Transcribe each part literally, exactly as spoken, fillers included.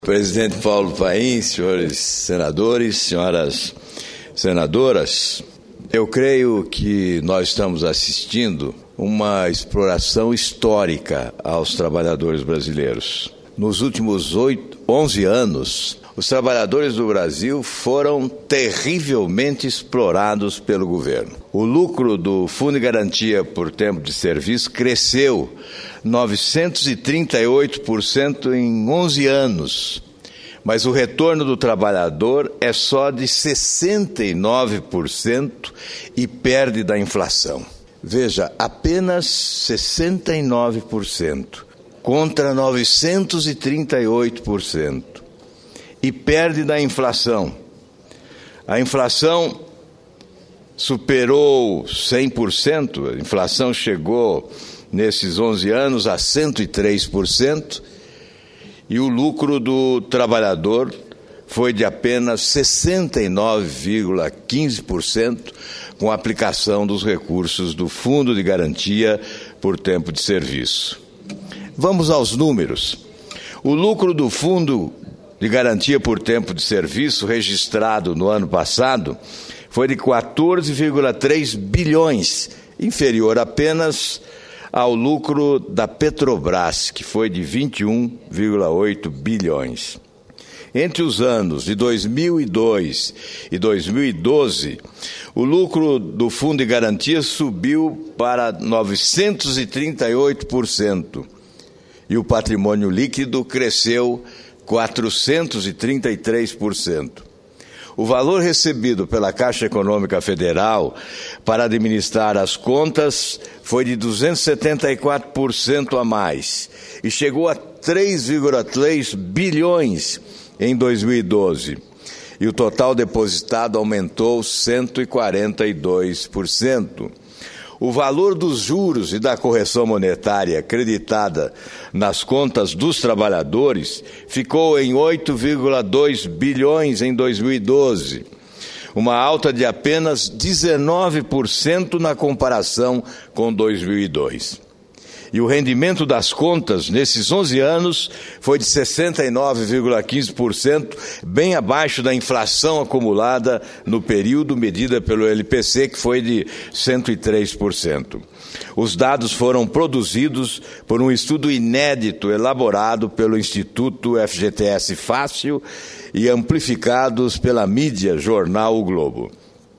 Presidente Paulo Paim, senhores senadores, senhoras senadoras, eu creio que nós estamos assistindo uma exploração histórica aos trabalhadores brasileiros. Nos últimos oito, onze anos, os trabalhadores do Brasil foram terrivelmente explorados pelo governo. O lucro do Fundo de Garantia por Tempo de Serviço cresceu novecentos e trinta e oito por cento em onze anos, mas o retorno do trabalhador é só de sessenta e nove por cento e perde da inflação. Veja, apenas sessenta e nove por cento contra novecentos e trinta e oito por cento e perde da inflação. A inflação superou cem por cento, a inflação chegou nesses onze anos a cento e três por cento e o lucro do trabalhador foi de apenas sessenta e nove vírgula quinze por cento com a aplicação dos recursos do Fundo de Garantia por Tempo de Serviço. Vamos aos números. O lucro do Fundo de Garantia por Tempo de Serviço registrado no ano passado foi de quatorze vírgula três bilhões, inferior apenas ao lucro da Petrobras, que foi de vinte e um vírgula oito bilhões. Entre os anos de dois mil e dois e dois mil e doze, o lucro do Fundo de Garantia subiu para novecentos e trinta e oito por cento e o patrimônio líquido cresceu quatrocentos e trinta e três por cento. O valor recebido pela Caixa Econômica Federal para administrar as contas foi de duzentos e setenta e quatro por cento a mais e chegou a três vírgula três bilhões em dois mil e doze. E o total depositado aumentou cento e quarenta e dois por cento. O valor dos juros e da correção monetária acreditada nas contas dos trabalhadores ficou em oito vírgula dois bilhões em dois mil e doze, uma alta de apenas dezenove por cento na comparação com dois mil e dois. E o rendimento das contas nesses onze anos foi de sessenta e nove vírgula quinze por cento, bem abaixo da inflação acumulada no período medida pelo L P C, que foi de cento e três por cento. Os dados foram produzidos por um estudo inédito elaborado pelo Instituto F G T S Fácil e amplificados pela mídia jornal O Globo.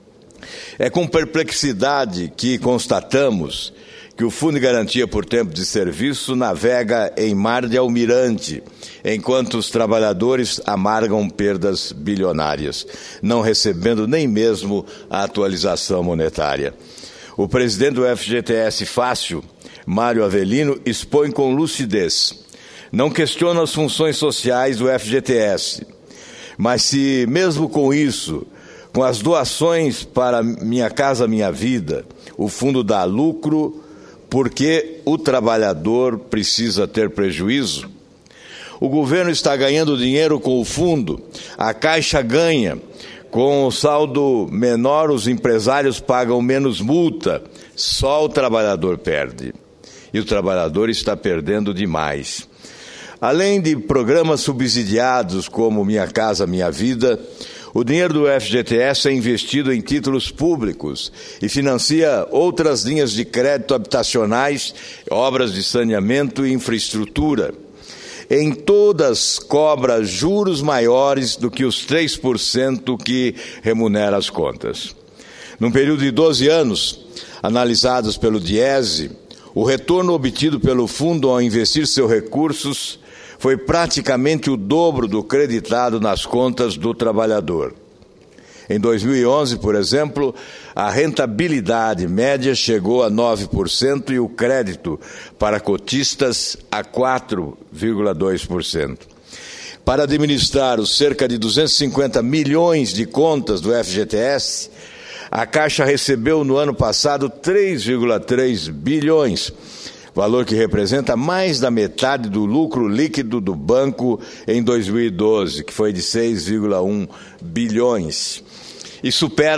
É com perplexidade que constatamos que o Fundo de Garantia por Tempo de Serviço navega em mar de almirante, enquanto os trabalhadores amargam perdas bilionárias, não recebendo nem mesmo a atualização monetária. O presidente do F G T S Fácil, Mário Avelino, expõe com lucidez. Não questiona as funções sociais do F G T S, mas se mesmo com isso, com as doações para Minha Casa Minha Vida, o fundo dá lucro, porque o trabalhador precisa ter prejuízo? O governo está ganhando dinheiro com o fundo, a Caixa ganha, com o saldo menor os empresários pagam menos multa, só o trabalhador perde. E o trabalhador está perdendo demais. Além de programas subsidiados como Minha Casa Minha Vida, o dinheiro do F G T S é investido em títulos públicos e financia outras linhas de crédito habitacionais, obras de saneamento e infraestrutura. Em todas cobra juros maiores do que os três por cento que remunera as contas. Num período de doze anos, analisados pelo Diese, o retorno obtido pelo fundo ao investir seus recursos foi praticamente o dobro do creditado nas contas do trabalhador. Em dois mil e onze, por exemplo, a rentabilidade média chegou a nove por cento e o crédito para cotistas a quatro vírgula dois por cento. Para administrar os cerca de duzentos e cinquenta milhões de contas do F G T S, a Caixa recebeu no ano passado três vírgula três bilhões, valor que representa mais da metade do lucro líquido do banco em dois mil e doze, que foi de seis vírgula um bilhões, e supera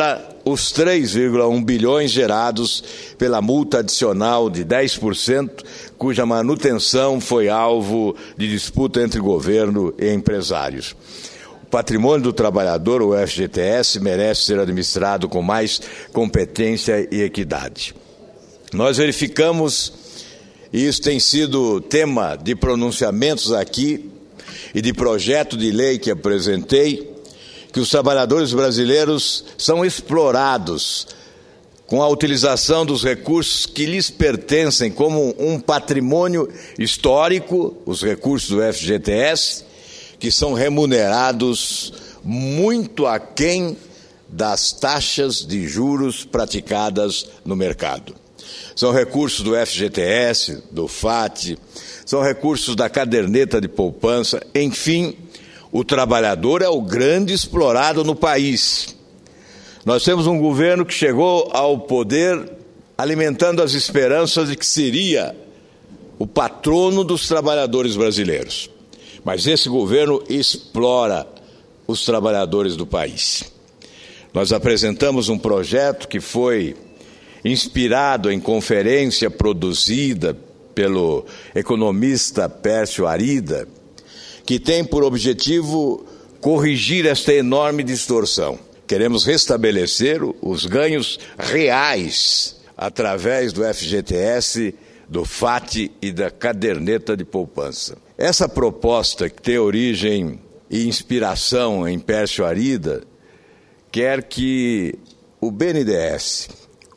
os três vírgula um bilhões gerados pela multa adicional de dez por cento, cuja manutenção foi alvo de disputa entre governo e empresários. O patrimônio do trabalhador, o F G T S, merece ser administrado com mais competência e equidade. Nós verificamos, e isso tem sido tema de pronunciamentos aqui e de projeto de lei que apresentei, que os trabalhadores brasileiros são explorados com a utilização dos recursos que lhes pertencem como um patrimônio histórico, os recursos do F G T S, que são remunerados muito aquém das taxas de juros praticadas no mercado. São recursos do F G T S, do F A T, são recursos da caderneta de poupança, enfim, o trabalhador é o grande explorado no país. Nós temos um governo que chegou ao poder alimentando as esperanças de que seria o patrono dos trabalhadores brasileiros. Mas esse governo explora os trabalhadores do país. Nós apresentamos um projeto que foi inspirado em conferência produzida pelo economista Pércio Arida, que tem por objetivo corrigir esta enorme distorção. Queremos restabelecer os ganhos reais através do F G T S, do F A T e da caderneta de poupança. Essa proposta, que tem origem e inspiração em Pércio Arida, quer que o B N D E S,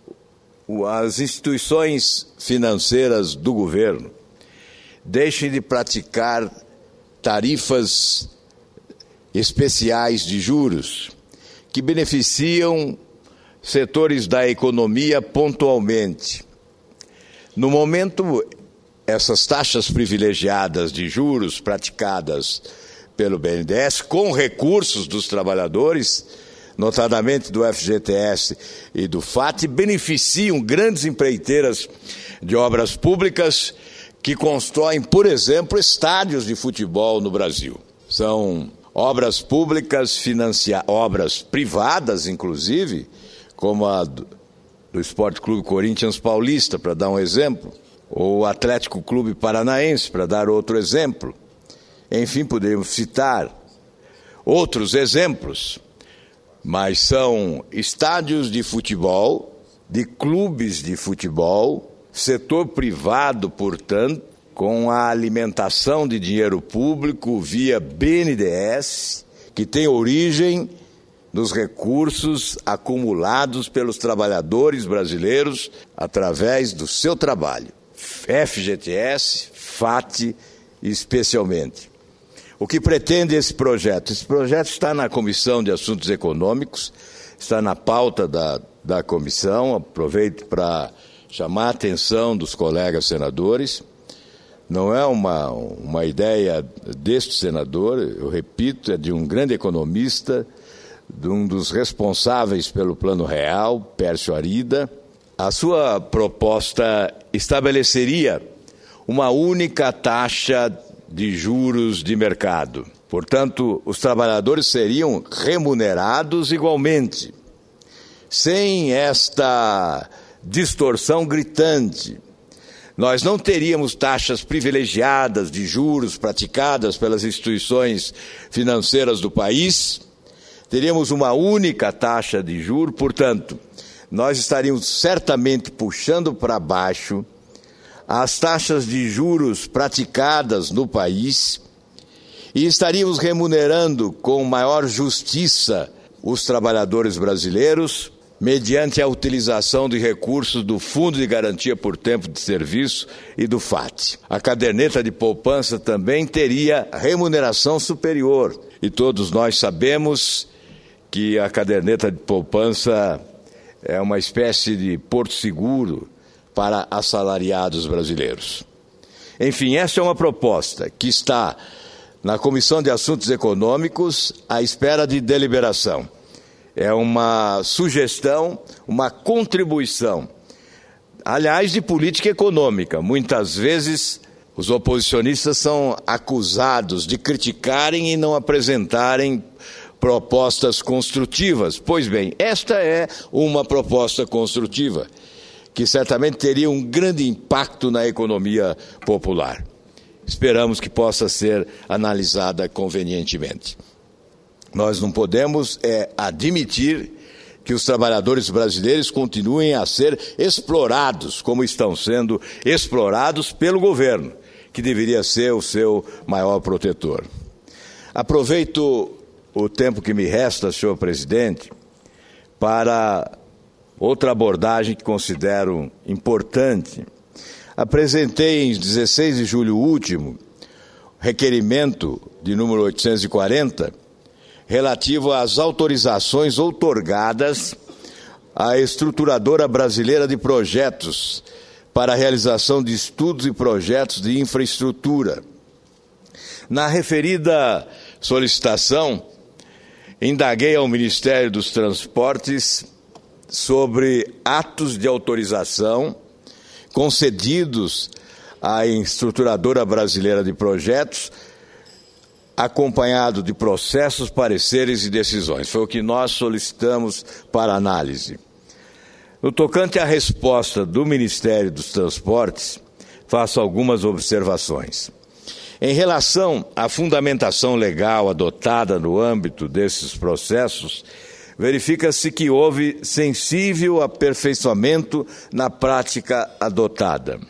as instituições financeiras do governo, deixem de praticar tarifas especiais de juros que beneficiam setores da economia pontualmente. No momento, essas taxas privilegiadas de juros praticadas pelo B N D E S com recursos dos trabalhadores, notadamente do F G T S e do F A T, beneficiam grandes empreiteiras de obras públicas que constroem, por exemplo, estádios de futebol no Brasil. São obras públicas, financia... obras privadas, inclusive, como a do, do Esporte Clube Corinthians Paulista, para dar um exemplo, ou o Atlético Clube Paranaense, para dar outro exemplo. Enfim, poderíamos citar outros exemplos, mas são estádios de futebol, de clubes de futebol, setor privado, portanto, com a alimentação de dinheiro público via B N D E S, que tem origem nos recursos acumulados pelos trabalhadores brasileiros através do seu trabalho. F G T S, F A T, especialmente. O que pretende esse projeto? Esse projeto está na Comissão de Assuntos Econômicos, está na pauta da, da comissão. Aproveito para chamar a atenção dos colegas senadores. Não é uma, uma ideia deste senador, eu repito, é de um grande economista, de um dos responsáveis pelo Plano Real, Pércio Arida. A sua proposta estabeleceria uma única taxa de juros de mercado. Portanto, os trabalhadores seriam remunerados igualmente, sem esta distorção gritante. Nós não teríamos taxas privilegiadas de juros praticadas pelas instituições financeiras do país, teríamos uma única taxa de juros, portanto, nós estaríamos certamente puxando para baixo as taxas de juros praticadas no país e estaríamos remunerando com maior justiça os trabalhadores brasileiros, mediante a utilização de recursos do Fundo de Garantia por Tempo de Serviço e do F A T. A caderneta de poupança também teria remuneração superior, e todos nós sabemos que a caderneta de poupança é uma espécie de porto seguro para assalariados brasileiros. Enfim, essa é uma proposta que está na Comissão de Assuntos Econômicos à espera de deliberação. É uma sugestão, uma contribuição, aliás, de política econômica. Muitas vezes os oposicionistas são acusados de criticarem e não apresentarem propostas construtivas. Pois bem, esta é uma proposta construtiva, que certamente teria um grande impacto na economia popular. Esperamos que possa ser analisada convenientemente. Nós não podemos é, admitir que os trabalhadores brasileiros continuem a ser explorados, como estão sendo explorados pelo governo, que deveria ser o seu maior protetor. Aproveito o tempo que me resta, senhor presidente, para outra abordagem que considero importante. Apresentei em dezesseis de julho último requerimento de número oitocentos e quarenta, relativo às autorizações outorgadas à Estruturadora Brasileira de Projetos para a realização de estudos e projetos de infraestrutura. Na referida solicitação, indaguei ao Ministério dos Transportes sobre atos de autorização concedidos à Estruturadora Brasileira de Projetos, acompanhado de processos, pareceres e decisões. Foi o que nós solicitamos para análise. No tocante à resposta do Ministério dos Transportes, faço algumas observações. Em relação à fundamentação legal adotada no âmbito desses processos, verifica-se que houve sensível aperfeiçoamento na prática adotada.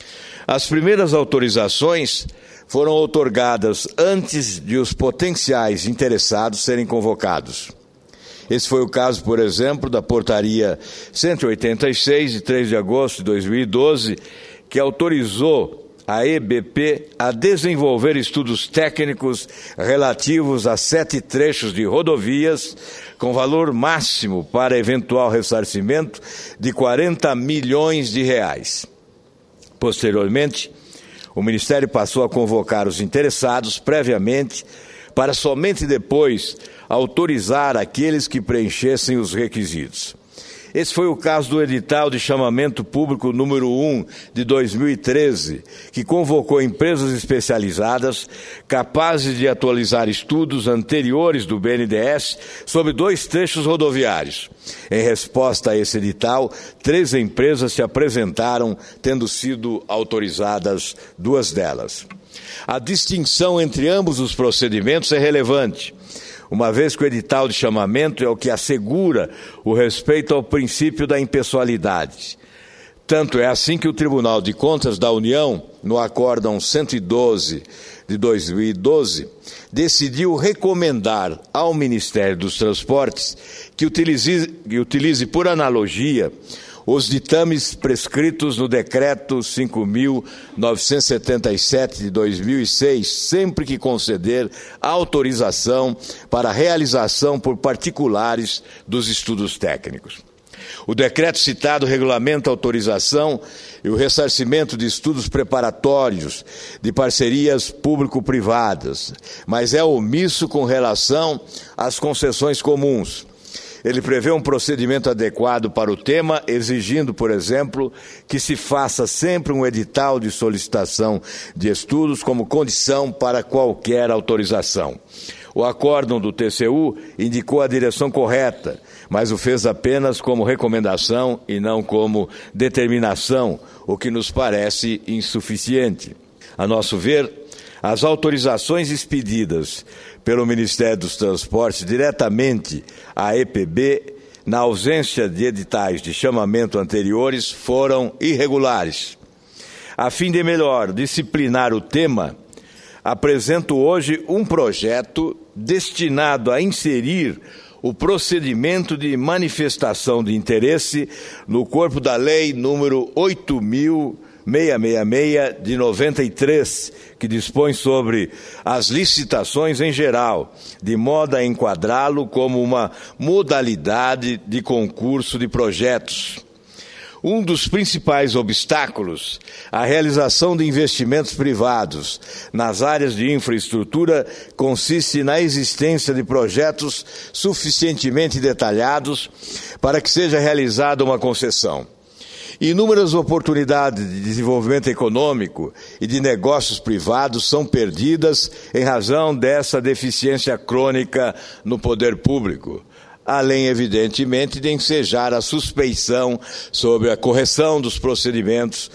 As primeiras autorizações foram outorgadas antes de os potenciais interessados serem convocados. Esse foi o caso, por exemplo, da Portaria cento e oitenta e seis, de três de agosto de dois mil e doze, que autorizou a E B P a desenvolver estudos técnicos relativos a sete trechos de rodovias, com valor máximo para eventual ressarcimento de quarenta milhões de reais. Posteriormente, o Ministério passou a convocar os interessados previamente, para somente depois autorizar aqueles que preenchessem os requisitos. Esse foi o caso do edital de chamamento público número um de dois mil e treze, que convocou empresas especializadas capazes de atualizar estudos anteriores do B N D E S sobre dois trechos rodoviários. Em resposta a esse edital, três empresas se apresentaram, tendo sido autorizadas duas delas. A distinção entre ambos os procedimentos é relevante, uma vez que o edital de chamamento é o que assegura o respeito ao princípio da impessoalidade. Tanto é assim que o Tribunal de Contas da União, no Acórdão cento e doze de dois mil e doze, decidiu recomendar ao Ministério dos Transportes que utilize, que utilize por analogia os ditames prescritos no Decreto cinco mil novecentos e setenta e sete de dois mil e seis, sempre que conceder autorização para a realização por particulares dos estudos técnicos. O decreto citado regulamenta a autorização e o ressarcimento de estudos preparatórios de parcerias público-privadas, mas é omisso com relação às concessões comuns. Ele prevê um procedimento adequado para o tema, exigindo, por exemplo, que se faça sempre um edital de solicitação de estudos como condição para qualquer autorização. O acórdão do T C U indicou a direção correta, mas o fez apenas como recomendação e não como determinação, o que nos parece insuficiente. A nosso ver, as autorizações expedidas pelo Ministério dos Transportes diretamente à E P B, na ausência de editais de chamamento anteriores, foram irregulares. A fim de melhor disciplinar o tema, apresento hoje um projeto destinado a inserir o procedimento de manifestação de interesse no corpo da Lei número oito mil seiscentos e sessenta e seis de noventa e três, que dispõe sobre as licitações em geral, de modo a enquadrá-lo como uma modalidade de concurso de projetos. Um dos principais obstáculos à realização de investimentos privados nas áreas de infraestrutura consiste na existência de projetos suficientemente detalhados para que seja realizada uma concessão. Inúmeras oportunidades de desenvolvimento econômico e de negócios privados são perdidas em razão dessa deficiência crônica no poder público, além, evidentemente, de ensejar a suspeição sobre a correção dos procedimentos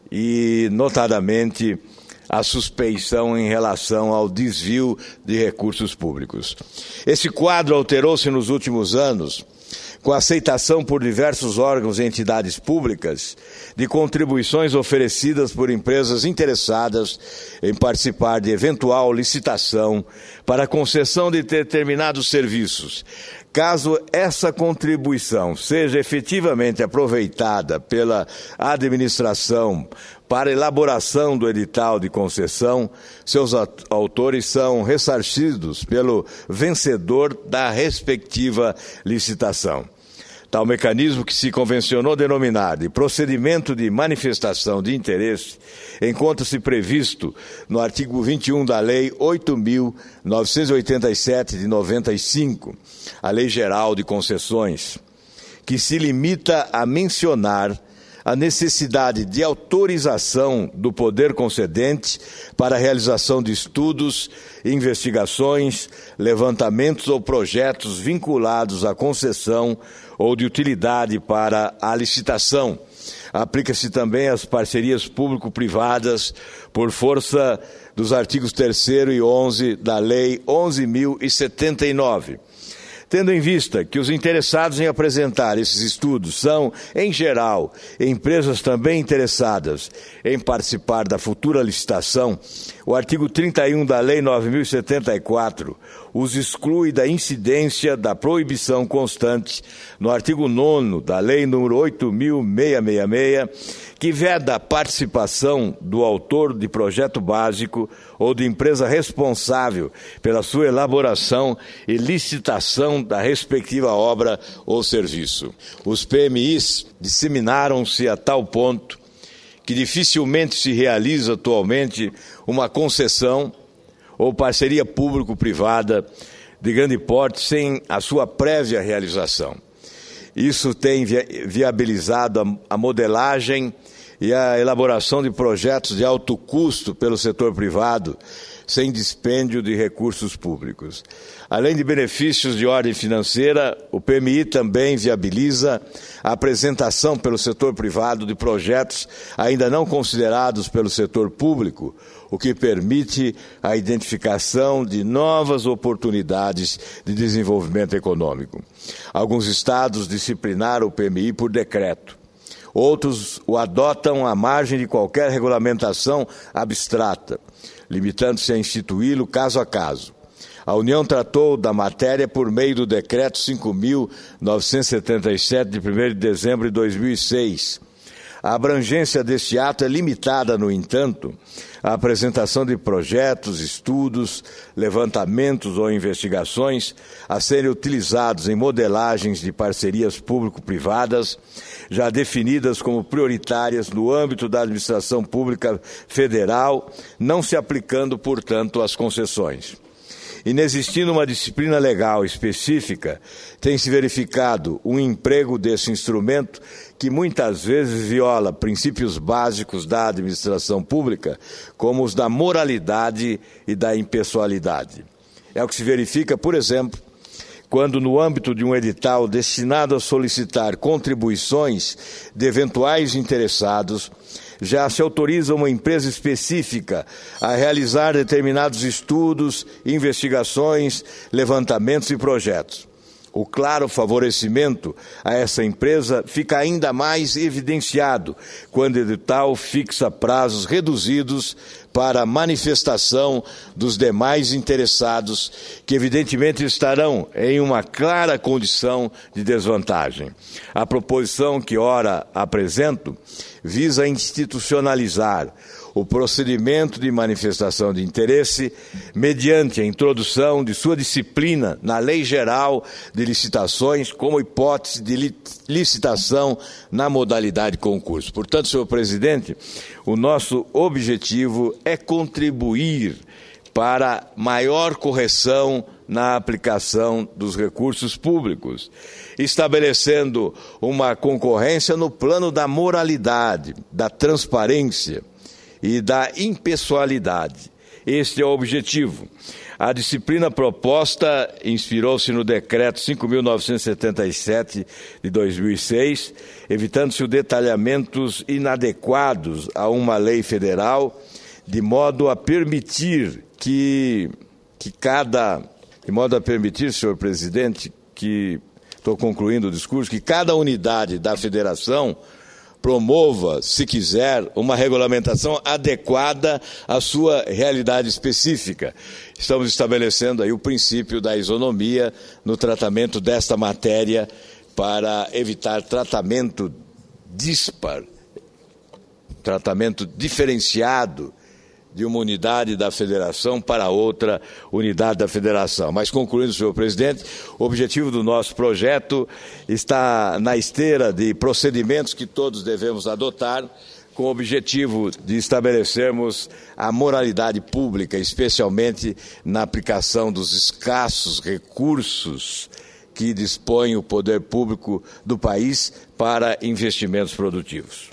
e, notadamente, a suspeição em relação ao desvio de recursos públicos. Esse quadro alterou-se nos últimos anos, com a aceitação por diversos órgãos e entidades públicas de contribuições oferecidas por empresas interessadas em participar de eventual licitação para a concessão de determinados serviços. Caso essa contribuição seja efetivamente aproveitada pela administração para elaboração do edital de concessão, seus autores são ressarcidos pelo vencedor da respectiva licitação. Tal mecanismo, que se convencionou denominar de procedimento de manifestação de interesse, encontra-se previsto no artigo vinte e um da Lei oito mil novecentos e oitenta e sete, de noventa e cinco, a Lei Geral de Concessões, que se limita a mencionar a necessidade de autorização do poder concedente para a realização de estudos, investigações, levantamentos ou projetos vinculados à concessão ou de utilidade para a licitação. Aplica-se também às parcerias público-privadas por força dos artigos terceiro e onze da Lei onze mil e setenta e nove. Tendo em vista que os interessados em apresentar esses estudos são, em geral, empresas também interessadas em participar da futura licitação, o artigo trinta e um da Lei nove mil e setenta e quatro os exclui da incidência da proibição constante no artigo nono da Lei número oito mil seiscentos e sessenta e seis, que veda a participação do autor de projeto básico ou de empresa responsável pela sua elaboração e licitação da respectiva obra ou serviço. Os P M Is disseminaram-se a tal ponto que dificilmente se realiza atualmente uma concessão ou parceria público-privada de grande porte sem a sua prévia realização. Isso tem viabilizado a modelagem e a elaboração de projetos de alto custo pelo setor privado, sem dispêndio de recursos públicos. Além de benefícios de ordem financeira, o P M I também viabiliza a apresentação pelo setor privado de projetos ainda não considerados pelo setor público, o que permite a identificação de novas oportunidades de desenvolvimento econômico. Alguns estados disciplinaram o P M I por decreto. Outros o adotam à margem de qualquer regulamentação abstrata, limitando-se a instituí-lo caso a caso. A União tratou da matéria por meio do Decreto cinco mil novecentos e setenta e sete, de primeiro de dezembro de dois mil e seis. A abrangência deste ato é limitada, no entanto, à apresentação de projetos, estudos, levantamentos ou investigações a serem utilizados em modelagens de parcerias público-privadas, já definidas como prioritárias no âmbito da administração pública federal, não se aplicando, portanto, às concessões. Inexistindo uma disciplina legal específica, tem-se verificado um emprego desse instrumento que muitas vezes viola princípios básicos da administração pública, como os da moralidade e da impessoalidade. É o que se verifica, por exemplo, quando, no âmbito de um edital destinado a solicitar contribuições de eventuais interessados, já se autoriza uma empresa específica a realizar determinados estudos, investigações, levantamentos e projetos. O claro favorecimento a essa empresa fica ainda mais evidenciado quando o edital fixa prazos reduzidos para a manifestação dos demais interessados, que evidentemente estarão em uma clara condição de desvantagem. A proposição que ora apresento visa institucionalizar o procedimento de manifestação de interesse mediante a introdução de sua disciplina na Lei Geral de Licitações como hipótese de licitação na modalidade concurso. Portanto, senhor presidente, o nosso objetivo é contribuir para maior correção na aplicação dos recursos públicos, estabelecendo uma concorrência no plano da moralidade, da transparência e da impessoalidade. Este é o objetivo. A disciplina proposta inspirou-se no Decreto cinco mil novecentos e setenta e sete de dois mil e seis, evitando-se os detalhamentos inadequados a uma lei federal, de modo a permitir que, que cada, de modo a permitir, senhor presidente, que, estou concluindo o discurso, que cada unidade da federação promova, se quiser, uma regulamentação adequada à sua realidade específica. Estamos estabelecendo aí o princípio da isonomia no tratamento desta matéria para evitar tratamento dispar, tratamento diferenciado de uma unidade da federação para outra unidade da federação. Mas, concluindo, senhor presidente, o objetivo do nosso projeto está na esteira de procedimentos que todos devemos adotar, com o objetivo de estabelecermos a moralidade pública, especialmente na aplicação dos escassos recursos que dispõe o poder público do país para investimentos produtivos.